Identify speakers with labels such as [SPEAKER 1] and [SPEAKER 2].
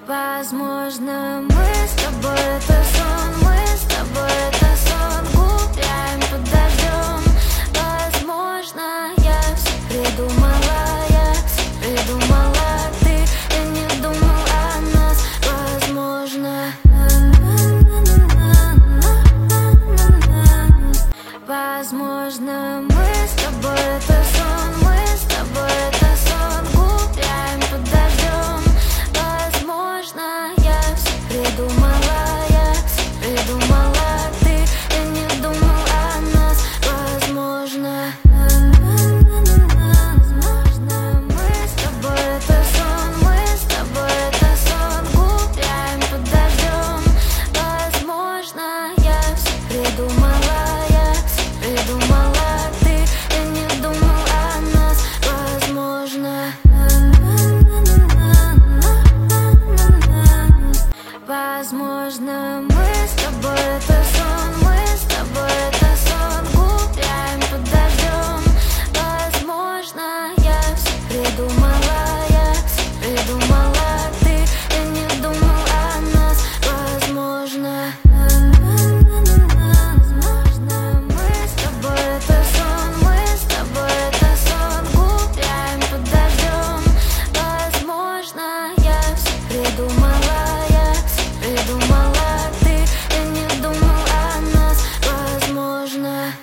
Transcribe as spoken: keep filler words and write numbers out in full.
[SPEAKER 1] Возможно, мы с тобой это сон, мы с тобой это сон, гуляем под дождем. Возможно, я все придумала, я все придумала, ты и не думал о нас. Возможно, возможно, мы с тобой это сон, мы с тобой это сон, гуляем под дождем. Возможно, я все придумала, я все придумала, ты и не думал о нас. Возможно, возможно, мы с тобой это сон, мы с тобой это сон, гуляем под дождем. Возможно, я все придумала, я все придумала, ты и не думал о нас. Возможно, возможно,